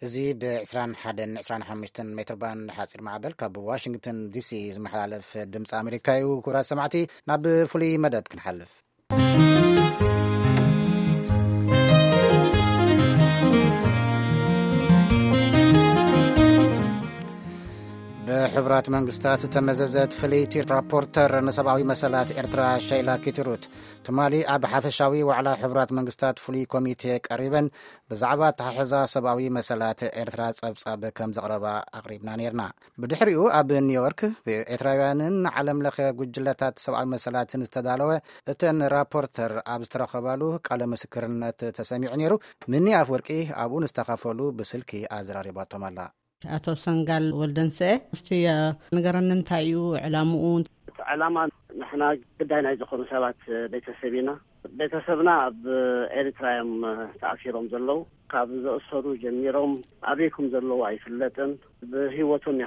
زي ب21 25 متر بان حاصل معبل كاب واشنطن دي سي زمحالف دمص امريكايو كورا سمعتي ناب فلي مدد كنحلف بحبرات منغستات تمززت فليتي رابورتر نسباوي مسالات إرترا شيلا كيتروت تمالي أب حفشاوي وعلى حبرات منغستات فلي كوميتي قريبا بزعبة تححزا سباوي مسالات إرترا صبصاب كم زغربا أقريبنا نيرنا بدحريو أب نيويورك بإتراوانن علم لخي قجلتات سباوي مسالات استدالوه اتن رابورتر أب استرخبالو قال مسكرنت تسميع نيرو مني أفوركي أبو نستخفلو بسلكي أزراري باتومالا አቶ ሰንጋል ወልደንሰ እስቲ ንገረን እንታይ እዩ ዕላምኡ ዕላማ ንሕና ግዳይ ናይ ዝኾኑ ሰባት ቤተሰብና ኣብ ኤርትራዮም ተኣሲሮም ዘለዉ ካብ ዝእሰሩ ጀሚሮም ኣበይኩም ዘለዉ ኣይፍለጥን ብሂወቶም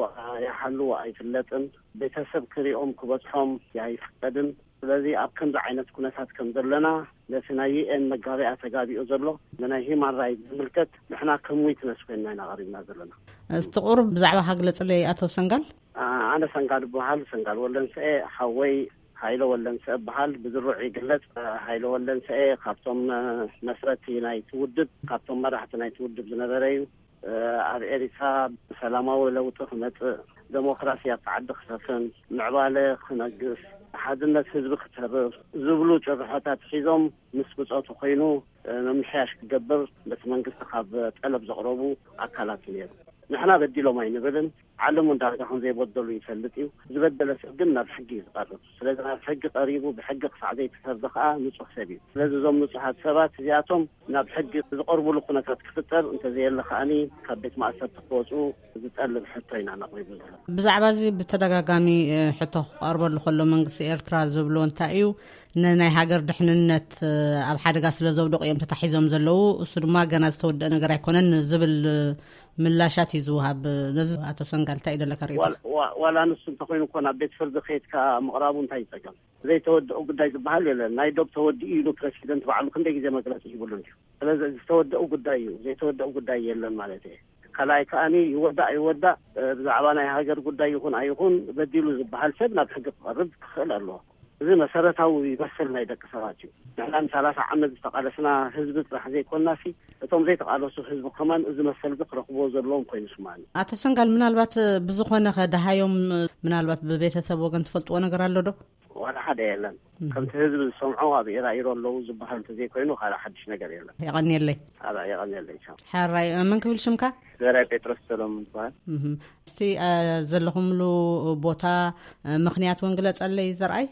ይሓልዉ ኣይፍለጥን ቤተሰብ ክሪኦም ክበፅሖም ኣይፍቀድን ስለዚ ኣብ ከምዚ ዓይነት ኩነታት ከም ዘለና ነቲ ናይ ዩኤን መጋቢያ ተጋቢኡ ዘሎ ናይ ሂማን ራይት ዝምልከት ንሕና ከምዊት ነስፈና እናቐሪብና ዘለና እስቲ ቁርብ ብዛዕባ ሃግለጽለይ ኣቶ ሰንጋል ኣነ ሰንጋል በሃል ሰንጋል ወለንሰኤ ሓወይ ሃይለ ወለንሰኤ በሃል ብዝሩዕ ይግለጽ ሃይለ ወለንሰኤ ካብቶም መስረቲ ናይ ትውድብ ካብቶም መራሕቲ ናይ ትውድብ ዝነበረ እዩ ኣብ ኤሪትራ ሰላማዊ ለውጢ ክመጽእ ዴሞክራሲያ ተዓዲ ክሰፍን ምዕባለ ክነግስ ሓድነት ህዝቢ ክተርፍ ዝብሉ ጭርሖታት ሒዞም ምስ ብጾቱ ኮይኑ ምምሕያሽ ክገብር በቲ መንግስቲ ካብ ጠለብ ዘቕረቡ ኣካላት ነይሩ ንሕና በዲሎም ኣይንብልን ዓለሙ እንዳርጋ ከም ዘይበደሉ ይፈልጥ እዩ ዝበደለ ሰብ ግን ናብ ሕጊ ዝቐርብ ስለዚ ናብ ሕጊ ቀሪቡ ብሕጊ ክሳዕ ዘይተሰርዘ ከዓ ንጹህ ሰብ እዩ ስለዚ እዞም ንጹሓት ሰባት እዚኣቶም ናብ ሕጊ ዝቐርብሉ ኩነታት ክፍጠር እንተዘየለ ከዓኒ ካብ ቤት ማእሰርቲ ክወፁ ዝጠልብ ሕቶ ኢና ነቕሪቡ ዘለና ብዛዕባ እዚ ብተደጋጋሚ ሕቶ ክቐርበሉ ከሎ መንግስቲ ኤርትራ ዝብሎ እንታይ እዩ ናይ ሃገር ድሕንነት ኣብ ሓደጋ ስለ ዘውደቑ እዮም ተታሒዞም ዘለዉ እሱ ድማ ገና ዝተወደአ ነገር ኣይኮነን ዝብል ምላሻት ይዝውሃብ ነዚ ኣቶ ሰንጋል እንታይ ደለካ ሪኢቶ ዋላ ንሱ እንተኮይኑ እኮ ናብ ቤት ፍርዲ ከይድካ ምቕራቡ እንታይ ይፀገም ዘይተወድኡ ጉዳይ ዝበሃል የለን ናይ ዶብ ተወዲኡ ኢሉ ፕሬሲደንት ባዕሉ ክንደይ ግዜ መግለፂ ይብሉን እዩ ስለዚ ዝተወደኡ ጉዳይ እዩ ዘይተወደኡ ጉዳይ የለን ማለት እዩ ከላይ ከኣኒ ይወዳእ ብዛዕባ ናይ ሃገር ጉዳይ ይኹን ኣይኹን በዲሉ ዝበሃል ሰብ ናብ ሕጊ ክቐርብ ክኽእል ኣለዎ እዚ መሰረታዊ ይመስል ናይ ደቂ ሰባት እዩ ንሕና 30 ዓመት ዝተቃለስና ህዝቢ ጥራሕ ዘይኮናሲ እቶም ዘይተቃለሱ ህዝቢ ከማን እዚ መሰል ክረኽቦ ዘለዎም ኮይኑ ስማኒ ኣቶ ሰንጋል ምናልባት ብዝኾነ ከዳሃዮም ምናልባት በቤተሰብ ወገን ትፈልጥዎ ነገር ኣሎ ዶ ዋላ ሓደ የለን ከምቲ ህዝቢ ዝሰምዖ ኣብ ኢራኢሮ ኣለዉ ዝበሃል እንተዘይኮይኑ ካልእ ሓድሽ ነገር የለን ይቐኒየለይ ሓራይ መን ክብል ሽምካ ዘራይ ጴጥሮስ ሰሎሞን ዝበሃል እስቲ ዘለኹምሉ ቦታ ምክንያት እውን ግለጸለይ ዘርኣይ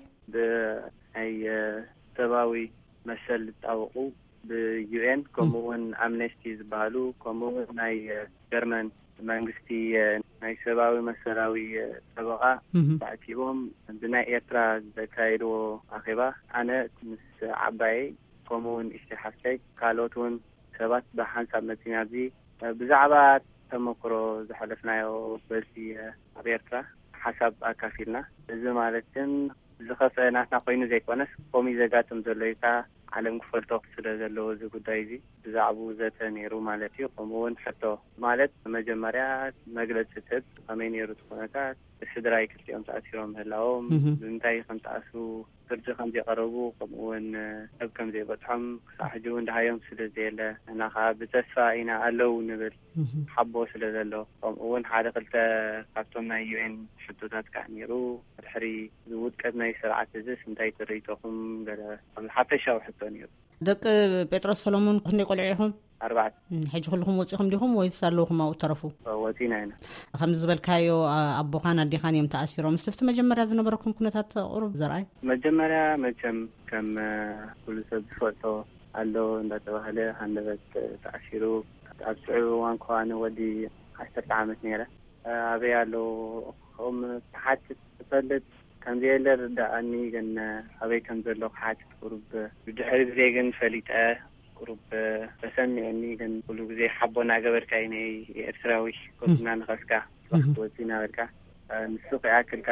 ብናይ ሰብኣዊ መሰል ዝጣወቁ ብዩኤን ከምኡውን ኣምነስቲ ዝበሃሉ ከምኡውን ናይ ጀርመን መንግስቲ ናይ ሰብኣዊ መሰላዊ ጠበቃ ተኣኪቦም ብናይ ኤርትራ ዘካየድዎ ኣኼባ ኣነ ምስ ዓባይ ከምኡውን እሽቲ ሓፍተይ ካልኦት እውን ሰባት ብሓንሳብ መፂና እዚ ብዛዕባ ተመክሮ ዝሓለፍናዮ በዚ ኣብ ኤርትራ ሓሳብ ኣካፊልና እዚ ማለትን ዝኸፍአ ናትና ኮይኑ ዘይኮነስ ከምኡ ዘጋጥም ዘሎ ኢካ ዓለም ክፈልጦ ስለ ዘለዎ እዚ ጉዳይ እዚ ብዛዕባኡ ዘተ ነይሩ ማለት እዩ ከምኡውን ሕቶ ማለት መጀመርያ መግለፂ ሰብ ከመይ ነይሩ እቲ ኩነታት ስድራይ ክልቲኦም ተኣሲሮም ምህላዎም ብምንታይ ከም ተኣስሩ ፍርዲ ከም ዘይቐረቡ ከምኡውን ሰብ ከም ዘይበፅሖም ክሳብ ሕጂ እውን ድሃዮም ስለ ዘየለ እና ከዓ ብተስፋ ኢና ኣለው ንብል ሓቦ ስለ ዘሎ ከምኡውን ሓደ ክልተ ካብቶም ናይ ዩኤን ሕቶታት ከዓ ነይሩ ድሕሪ ዝውድቀት ናይ ስርዓት እዚ እንታይ ትርኢቶኹም ገለ ሓፈሻዊ ሕቶ ነይሩ ደቂ ጴጥሮስ ሰሎሞን ክንደይ ቆልዑ ኢኹም 4 ሕጂ ኩልኩም ወፂኹም ዲኹም ወይስ ኣለኹም ኣብኡ ተረፉ ወፂና ኢና ከም ዝበልካዮ ኣቦኻን ኣዴኻን እዮም ተኣሲሮም እስቲ መጀመርያ ዝነበረኩም ኩነታት ቁሩብ ዘርኣይ መጀመርያ መቸም ከም ኩሉ ሰብ ዝፈልጦ ኣሎ እንዳተባሃለ ሃንደበት ተኣሲሩ ኣብ ስዑብ እዋን ከዋኒ ወዲ 10 ዓመት ነይረ ኣበይ ኣሎ ከም ተሓትት ትፈልጥ ከም ዘየለ ርዳእኒ ግን ኣበይ ከም ዘሎ ክሓትት ቁሩብ ብድሕሪ ግዜ ግን ፈሊጠ ቁሩብ ተሰሚዕኒ ግን ኩሉ ግዜ ሓቦና ገበርካ ናይ ኤርትራዊ ኮትና ንኸስካ ወፂና በልካ ንሱ ክኣክልካ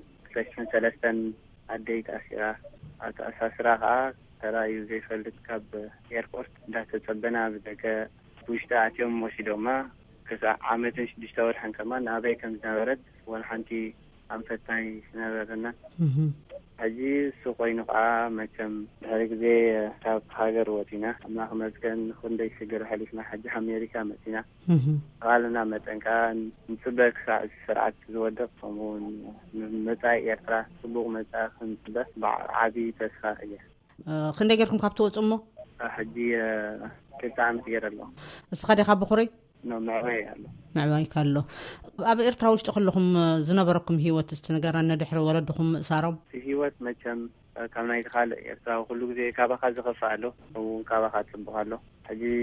2003 ኣደይ ተኣሲራ ኣተኣሳስራ ከዓ ተራእዩ ዘይፈልጥ ካብ ኤርፖርት እንዳተፀበና ብደገ وشتاعتهم وسيدوما كسا عامتن شدشتاور حن كمان أبي كم نبرد والحنتي عم فتاي نبردنا هجي سوقي نقعة مثل هذيك زي تاب حجر وتينا ما خمس كان خندي سجر حليفنا حج أمريكا مثلنا قالنا مثلا كان نسبك سرعة زودة فمون متى يقرأ سبوق متى خمسة بعدي تسخائية خندي جركم كابتو أمه حجي كنت عم تجرب الله سخدي خاب بخوري معوي كله أبي إرتراوش تخلهم زنبركم هيوت استنجارنا دحر ولدهم صاروا في هيوت مثلا كمان يدخل إرتراو كله زي كابا خاز خفعله وكابا خاز بخاله حجي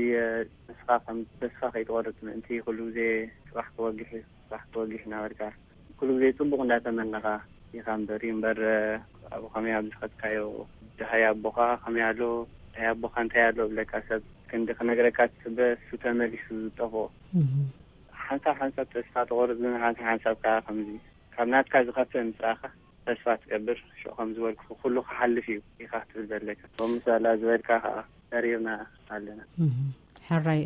نسخة يتورط من أنتي كله زي راح توجه نوركا كله زي تبغى نتمنى نقا يخام دريم بر أبو خميس عبد الخد كايو جهيا بخا خميالو هيا بخان تيالو لك أسد كنت خنقركات بس وتملي سوتافو حنسب تسفات غرض من حنسب كا خمزي كمنات كاز خفن ساخة تسفات قبر شو خمز ورك كله حل فيه يخاف تبدلك ومثلا زوير كا ترينا علينا حراي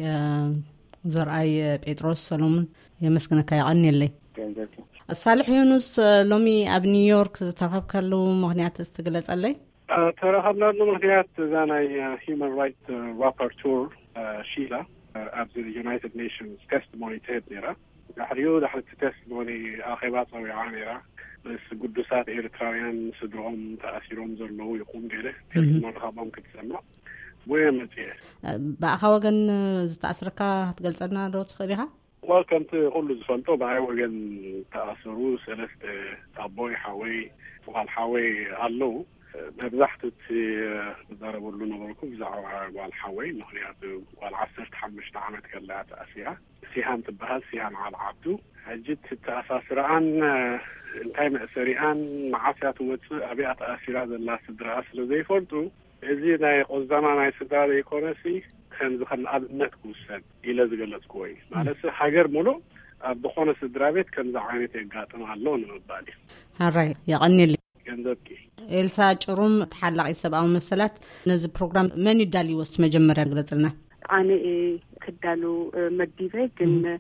زرعي بيتروس سلومن يمسكنك يعني اللي الصالح يونس لومي اب نيويورك ترخب كلو مغنيات استقلت علي ترخبنا له مغنيات زاناي human rights rapporteur شيلا at the United Nations testimony تيرا حريو دحلت testimony آخيبات ويعانيرا بس قدسات إيرترايان صدرهم تأثيرهم زرلو يقوم بيله مرحبا كتسمع ويمتيه بأخواجن تأثركا هتقلصنا دوت خليها وكنت أقول زفنتو بأخواجن تأثروا سلست أبوي حوي والحوي علو مبزحت ضربوا له نظركم زعوا والحوي نهريات والعصر تحمشت عمت كلا تأثيرها سيهان تبهال سيهان على عبدو هجت تأثيران انتهي مأثيران معاسيات ومتس أبيع تأثيرات الله سدرا أسل زي فردو إذي ناي قصدنا ناي سدرا يكونسي خن أبنت كوسن إلى زغلت كوي مالس حجر ملو بخونة سدرا بيت كان زعانيت يقاتن علون مبالي هاي يعني اللي كندبكي إلسا جروم تحلق يسبقوا مسلات نزل برنامج من يدالي وست مجمرة قلتلنا أنا كدالو مديفة كن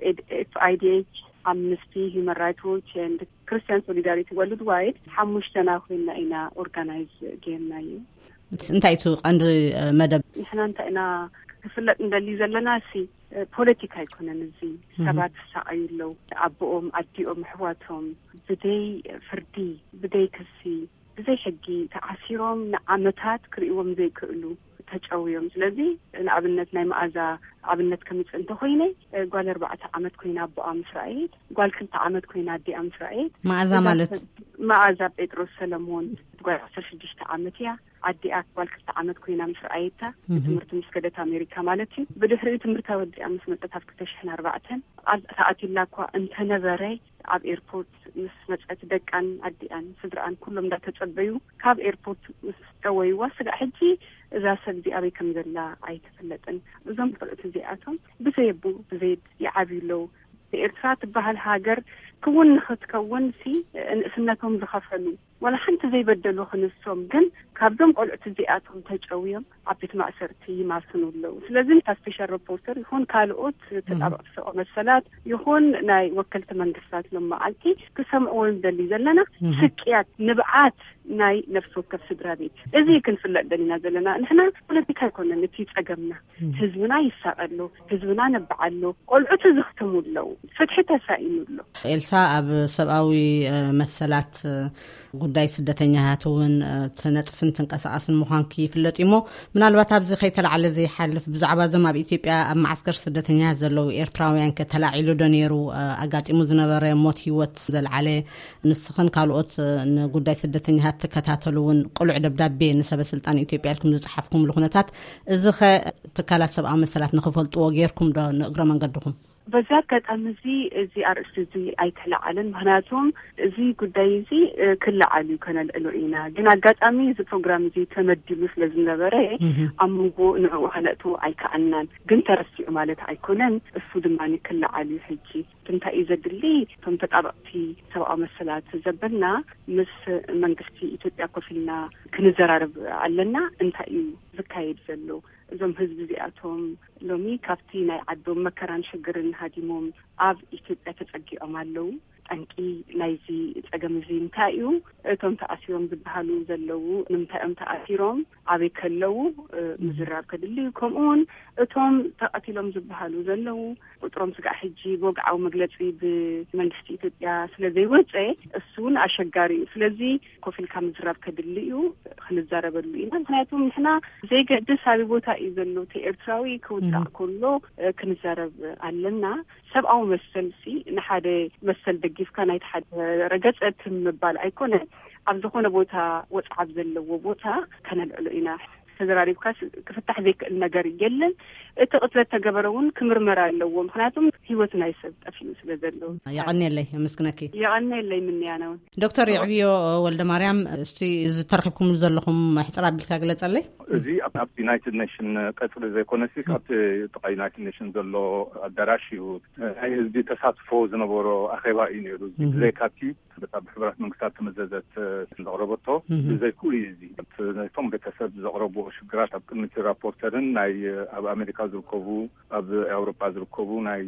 FIDH Amnesty Human Rights Watch and Christian Solidarity worldwide حمشتنا خوينا إنا organize جيمنايو انتايتو عند مدب إحنا انتاينا كفلت ندالي زلنا سي بوليتيكا يكون نزي سبات سايلو أبوهم أديهم حواتهم بدي فردي بدي كسي زي حقي تعسيرهم نعمتات كريوهم زي كألو تجاويهم ስለዚህ ለአብነት ናይ ማዕዛ አብነት ከመጽ እንተ ሆይነ ጓል 4 ዓመት ኮይና አቦ አምስራኤል ጓል 2 ዓመት ኮይና አዲ አምስራኤል ማዕዛ ማለት ማዕዛ ጴጥሮስ ሰለሞን ጓል 16 ዓመት ያ አዲ ጓል 2 ዓመት ኮይና አምስራኤልታ ትምህርት መስከደት አሜሪካ ማለት በድህሪ ትምህርት ወዲ አምስ መጣታት 2004 ሰዓት ይላኳ እንተ ነበረ ኣብ ኤርፖርት መስመጽት ደቃን አዲአን ስድራን ኩሎም እንዳተጸበዩ ካብ ኤርፖርት ተወይ ወስጋ ሕጂ እዛ ሰብዚ ኣበይ ከም ዘላ ኣይተፈለጥን እዞም ፍልጥ እዚኣቶም ብዘይቡ ብዘይድ ይዓብዩሎ ኤርትራ ትበሃል ሃገር ክውን ንኽትከውን ሲ እንእስነቶም ዝኸፈሉ ወላ ሓንቲ ዘይበደሉ ክንሶም ግን ካብዞም ቆልዑት እዚኣቶም ተጨውዮም ኣብ ቤት ማእሰርቲ ይማስኑለው ስለዚ ስፔሻል ሪፖርተር ይኹን ካልኦት ተጣበቅቲ ሰብኣዊ መሰላት ይኹን ናይ ወከልቲ መንግስታት ለማዓልቲ ክሰምዕዎ ንደሊ ዘለና ስቅያት ንብዓት ናይ ነፍሲ ወከፍ ስድራ ቤት እዚ ክንፍለጥ ደሊና ዘለና ንሕና ፖለቲካ ይኮነን እቲ ፀገምና ህዝብና ይሳቀሉ ህዝብና ነብዓሉ ቆልዑት ዝኽተሙለው ፍትሒ ተሳኢኑሎ ኤልሳ ኣብ ሰብኣዊ መሰላት ጉዳይ ስደተኛታትን ተነጥፍን ተንቀሳቀስን ምዃንኪ ይፍለጥ እሞ ምናልባት ኣብዚ ከይተላዓለ ዘይሓልፍ ብዛዕባ ዞም ኣብ ኢትዮጵያ ኣብ ማዕስከር ስደተኛታት ዘለው ኤርትራውያን ከተላዒሉ ዶ ነይሩ ኣጋጢሙ ዝነበረ ሞት ህይወት ዘልዓለ ንስኽን ካልኦት ንጉዳይ ስደተኛታት ተከታተሉውን ቁልዕ ደብዳቤ ንሰበ ስልጣን ኢትዮጵያ ልኩም ዝጽሓፍኩም ልኹነታት እዚ ከትካላት ሰብኣዊ መሰላት ንኽፈልጥዎ ጌርኩም ዶ ንእግረ መንገድኩም በዛ አጋጣሚ እዚ አርእስቲ እዚ አይተላዓለን ምክንያቱም እዚ ጉዳይ እዚ ክላዓሉ ከነልዕሉ ኢና ግን አጋጣሚ እዚ ፕሮግራም እዚ ተመዲሉ ስለዝነበረ አምንጎ ንዕኡ ኸለእቱ አይከኣልናን ግን ተረሲዑ ማለት አይኮነን እሱ ድማኒ ክላዓሉ ሕጂ እንታ ይዘድሊ ቶም ተጣበቅቲ ሰብአዊ መሰላት ዘበልና ምስ መንግስቲ ኢትዮጵያ ኮፊልና ክንዘራረብ ኣለና እንታይ እዩ ዝካየድ ዘሎ እዞም ህዝቢ እዚኣቶም ሎሚ ካብቲ ናይ ዓዶም መከራን ሽግርን ሃዲሞም ኣብ ኢትዮጵያ ተጸጊዖም ኣለው ጠንቂ ናይዚ ጸገም እዚ እንታይ እዩ እቶም ተኣሲሮም ዝበሃሉ ዘለው ንምንታይኦም ተኣሲሮም ኣበይ ከለው ምዝራብ ከድልዩ ከምኡውን እቶም ተቐቲሎም ዝበሃሉ ዘለው ቁጥሮም ስጋዕ ሕጂ በወግዓዊ መግለጺ ብመንግስቲ ኢትዮጵያ ስለዘይወፀ እሱን አሸጋሪ ስለዚ ኮፊልካ ምዝራብ ከድልዩ ክንዛረበሉ ኢና ምክንያቱም ንሕና ዘይገድስ ኣብ ቦታ እዩ ዘሎ ኤርትራዊ ክውፃእ ከሎ ክንዛረብ ኣለና ሰብአዊ መሰልሲ ንሓደ መሰል ደጊፍካ ናይ ሓደ ረገጸት ምባል ኣይኮነ ኣብ ዝኾነ ቦታ ወጻዓብ ዘለዎ ቦታ ከነልዕሎ ኢና ተዘራሪብካ ክፍታሕ ዘይክእል ነገር የለን እቲ ቅትለት ተገበረውን ክምርመራ ኣለዎ ምክንያቱም ህይወት ናይ ሰብ ጠፊኡ ስለዘለው ይቀነለይ መስክነኪ ይቀነለይ ምን ያነው ዶክተር ይዕብዮ ወልደ ማርያም እስቲ ዝተረኺብኩም ዘለኹም ሕፅራ ቢልካ ግለጸለይ እዚ ኣብ ዩናይትድ ኔሽን ቀጽሪ ዘይኮነሲ ኣብ ዩናይትድ ኔሽን ዘሎ ኣዳራሽ እዩ ናይ ህዝቢ ተሳትፎ ዝነበሮ ኣኼባ እዩ ነይሩ ዘይካቲ በጣም ሕብረት መንግስታት ተመዘዘት ዘቕረበቶ ዘይኩሉ እዚ ነቶም ቤተሰብ ዘቕረቡ ሽግራት ኣብ ቅድሚት ራፖርተርን ናይ ኣብ ኣሜሪካ ዝርከቡ ኣብ ኤውሮፓ ዝርከቡ ናይ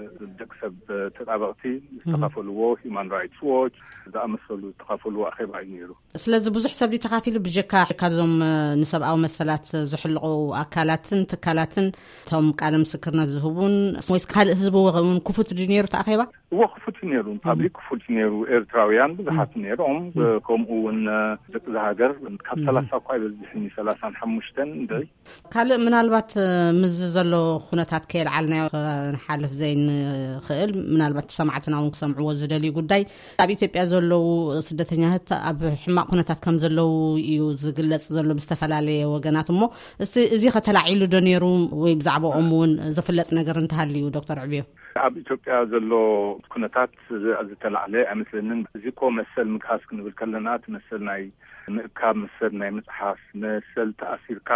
ደቂ ሰብ ተጣበቕቲ ዝተኻፈልዎ ሂውማን ራይትስ ዎች ዝኣመሰሉ ዝተኻፈልዎ ኣኼባ እዩ ነይሩ ስለዚ ብዙሕ ሰብ ተኻፊሉ ብጀካ ካዞም ንሰብኣዊ መሰላት ዝሕልቑ ኣካላትን ትካላትን ቶም ቃል ምስክርነት ዝህቡን ወይስ ካልእ ህዝቢ እውን ክፉት ነይሩ ተኣኼባ ክፉት ነይሩ ፓብሊክ ክፉት ነይሩ ኤርትራውያን ብዙሓት ነይሮም ከምኡውን ደቂ ሃገር ካብ 30 እኳ ይበዝሕኒ 35 እንደይ ካልእ ምናልባት ምዝ ዘሎ ኩነታት ከየልዓልናዮ ሓልፍ ዘይንኽእል ምናልባት ሰማዕትና እውን ክሰምዕዎ ዝደልዩ ጉዳይ ኣብ ኢትዮጵያ ዘለው ስደተኛታት ኣብ ሕማቅ ኩነታት ከም ዘለው እዩ ዝግለጽ ዘሎ ብዝተፈላለየ ወገናት እሞ እስቲ እዚ ከተላዒሉ ዶ ነይሩ ወይ ብዛዕባኦም እውን ዝፍለጥ ነገር እንተሃልዩ ዶክተር ዕብዮ ኣብ ኢትዮጵያ ዘሎ ኩነታት ዝተላዕለ ኣይመስለንን እዚ ኮ መሰል ምክሓስ ክንብል ከለና ትመሰል ናይ ምእካብ መሰል ናይ መጽሓፍ መሰል ተኣሲርካ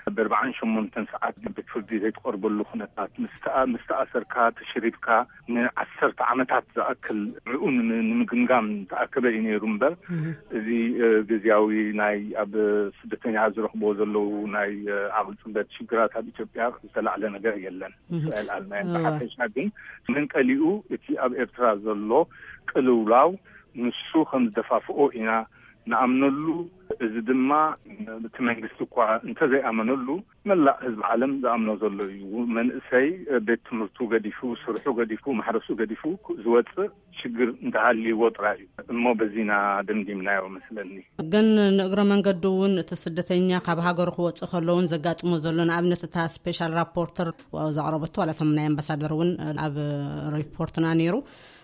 ብ48 ሰዓት ቤት ፍርዲ ዘይተቀርበሉ ኩነታት ምስተኣሰርካ ተሽሪብካ ን10 ዓመታት ዝኣክል ርኡን ንምግምጋም ተኣከበ እዩ ነይሩ እምበር እዚ ግዝያዊ ናይ ኣብ ስደተኛ ዝረኽቦ ዘለው ናይ ዓቕሊ ፅበት ሽግራት ኣብ ኢትዮጵያ ዝተላዕለ ነገር የለን ስእልኣልናይ ብሓፈሻ ግን መንቀሊኡ እቲ ኣብ ኤርትራ ዘሎ ቅልውላው ንሱ ከም ዝደፋፍኦ ኢና ንኣምነሉ እዚ ድማ እቲ መንግስቲ እኳ እንተዘይኣመነሉ መላእ ህዝቢ ዓለም ዝኣምኖ ዘሎ እዩ መንእሰይ ቤት ትምህርቱ ገዲፉ ስርሑ ገዲፉ ማሕረሱ ገዲፉ ዝወፅእ ሽግር እንተሃልይዎ ጥራይ እዩ እሞ በዚና ደምዲምናዮ መስለኒ ግን ንእግረ መንገዱ እውን እቲ ስደተኛ ካብ ሃገሩ ክወፅእ ከለውን ዘጋጥሞ ዘሎ ንኣብነት እታ ስፔሻል ራፖርተር ዘቕረበቶ ዋላቶም ናይ ኣምባሳደር እውን ኣብ ሪፖርትና ነይሩ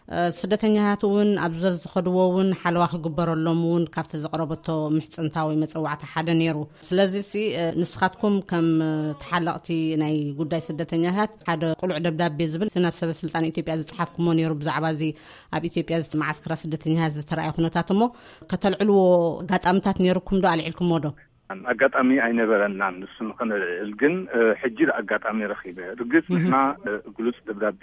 ስደተኛታት እውን ኣብ ዝኸድዎ እውን ሓለዋ ክግበረሎም እውን ካብቲ ዘቕረበቶ ምሕፅንታዊ መፀዋዕቲ ሓደ ነይሩ ስለዚ ንስኻትኩም ከም ተሓለቕቲ ናይ ጉዳይ ስደተኛታት ሓደ ቁሉዕ ደብዳቤ ዝብል ናብ ሰበ ስልጣን ኢትዮጵያ ዝፅሓፍኩሞ ነይሩ ብዛዕባ እዚ ኣብ ኢትዮጵያ ማዓስከራ ስደተኛታት ዝተረኣየ ኩነታት እሞ ከተልዕልዎ ኣጋጣሚታት ነይሩኩም ዶ ኣልዒልኩሞ ዶ ኣጋጣሚ ኣይነበረናን ንሱ ንኽንልዕል ግን ሕጂ ኣጋጣሚ ረኺበ ርግፅ ንሕና ግሉፅ ደብዳቤ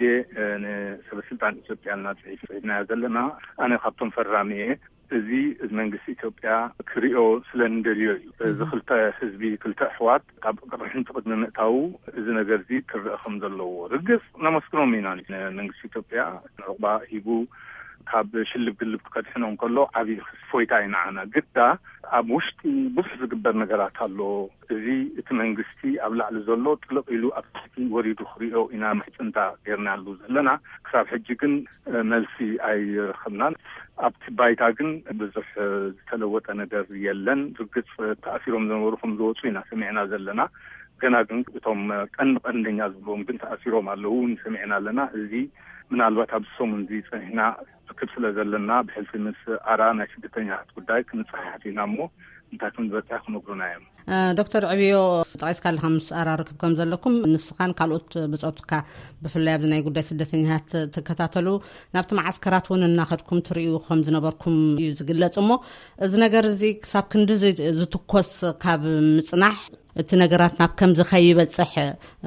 ንሰበስልጣን ኢትዮጵያ ፅሒፍናዮ ዘለና ኣነ ካብቶም ፈራሚየ እዚ መንግስቲ ኢትዮጵያ ክሪኦ ስለንደልዮ እዩ እዚ ክልተ ህዝቢ ክልተ ኣሕዋት ካብ ቅርሕንቲ ቅድሚ ምእታው እዚ ነገር እዚ ክርአ ከም ዘለዎ ርግፅ ነመስክሮም ኢና መንግስቲ ኢትዮጵያ ዕቁባ ሂቡ ካብ ሽልብ ግልብ ክቀድሕኖም ከሎ ዓብይ ፎይታ ይናዓና ግዳ ኣብ ውሽጢ ብዙሕ ዝግበር ነገራት ኣሎ እዚ እቲ መንግስቲ ኣብ ላዕሊ ዘሎ ጥልቕ ኢሉ ኣብ ታሕቲ ወሪዱ ክሪኦ ኢና ምሕፅንታ ጌርናሉ ዘለና ክሳብ ሕጂ ግን መልሲ ኣይረኸብናን ኣብቲ ባይታ ግን ብዙሕ ዝተለወጠ ነገር የለን ርግፅ ተኣሲሮም ዝነበሩ ከም ዝወፁ ኢና ሰሚዕና ዘለና ገና ግን እቶም ቀንደኛ ዝብሎም ግን ተኣሲሮም ኣለዉ ሰሚዕና ኣለና እዚ ምናልባት ኣብ ሰሙን እዚ ፀኒሕና ዝክብ ስለ ዘለና ብሕልፊ ምስ ኣራ ናይ ስደተኛታት ጉዳይ ክንፀሓሕ ኢና እሞ እንታይ ክንበፅሕ ክነግሩና እዮም ዶክተር ዕብዮ ጠቂስካ ኣለካ ምስ ኣራ ርክብ ከም ዘለኩም ንስኻን ካልኦት ብፆትካ ብፍላይ ኣብዚ ናይ ጉዳይ ስደተኛታት ትከታተሉ ናብቲ ማዓስከራት እውን እናኸድኩም ትርእዩ ከም ዝነበርኩም እዩ ዝግለጽ እሞ እዚ ነገር እዚ ክሳብ ክንዲ ዝትኮስ ካብ ምጽናሕ التناقرات ناب كم زخيبة صح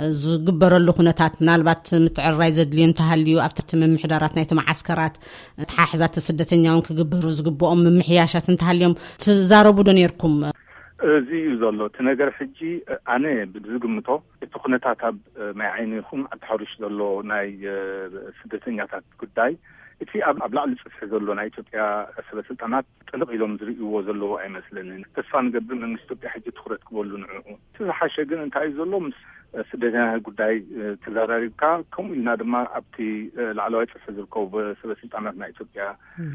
زجبر اللخنات نالبات متعرّي زدلين تهاليو أفتت من محداراتنا يتم عسكرات تحاحزات السدتين يوم كجبروا زجبوهم من محياشات انتهاليوم تزاربوا دنيركم زي زلو تناقر حجي أنا بزجمته التقنيات ما عينيهم أتحرش زلو ناي سدتين ياتات قداي في أبلع لسه زلو ناي تبقى سلسلتانات طلب إلهم زريقوا زلو أي مثلاً تسفان قبل من استبقى حجي تخرج قبولون تزحش جن أنت عايز زلو مس سدتنا قداي تزاريكا كم إلنا دما أبتي العلاوات فزلكوا بسلسلتانات ناي تبقى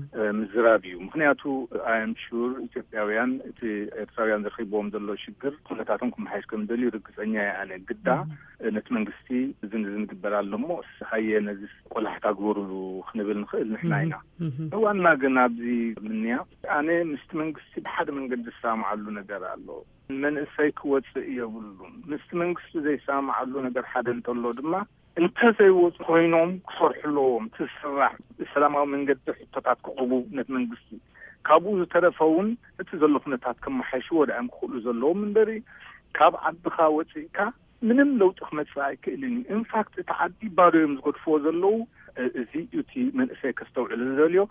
مزرابيو مخنياتو I'm sure إثيوبيان إثيوبيان زخيبهم زلو شجر كلتاتهم كم حيش كم دليل ركزنيا يعني قدا نتمنجستي زن قبل علمو هاي نزس ولا حتى قولوا خنبل نخيل نحناينا هو أنا جنابزي منيا أنا مستمنجستي بحد من قد السامع له نجار له من السيكوات يقولون مستمنجستي زي سامع له نجار حد انتلو دما انت زي وصوينهم صرح لهم تسرح السلام من قد حطات قبو نتمنجستي كابو تلفون تزلو فنتات كم حيشو ولا أم خلو زلو من دري كاب عد خاوتي كا منم لو تخمت فايك إليني إن فاكت تعدي باريوم زغد فوزلو زي يوتي من إساي كستوعي للزوليو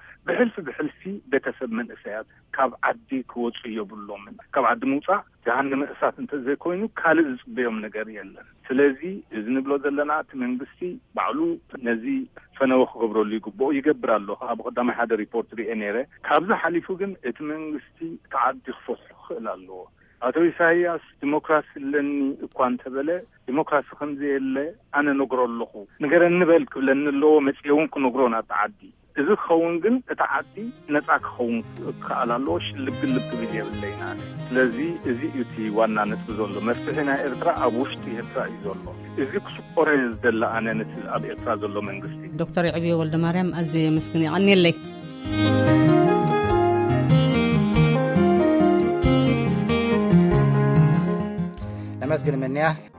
بحلفي بيتسب من إسايات كاب عدي كوتي يبلو من كاب عد موطع جهنم إسات انت زي كوينو كالز بيوم نقاري يلن سلازي إذن بلو دلنا تمنجستي بعلو نزي فنوخ غبرو اللي يقبر الله أبو قدام حدا ريبورتري إنيري كابزا حليفو جن تمنجستي تعدي خفوح لالله أتو إساياس ديمقراسي لني إقوان تبالي ديمقراسي خمزي اللي أنا نقرأ اللخو نقرأ النبالك لأن اللو مسيون كنقرأنا تعدي إذا خون جن تعدي نتاك خون على اللوش اللب بيديا باللينا لذي إذي يتي وانا نتبزولو مفتحنا إرترا أبوشتي إرترا إزولو إذي كسوكوريز دل أنا نتل أب إرترا زولو منغستي دكتور عبي ولد مريم أزي مسكني عني اللي نمسجل منيا